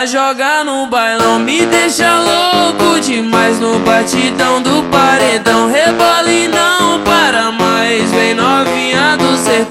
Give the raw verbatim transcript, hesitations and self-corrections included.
ela joga no bailão, me deixa louco demais no batidão do paredão. Rebola e não para mais, vem novinha do sertão.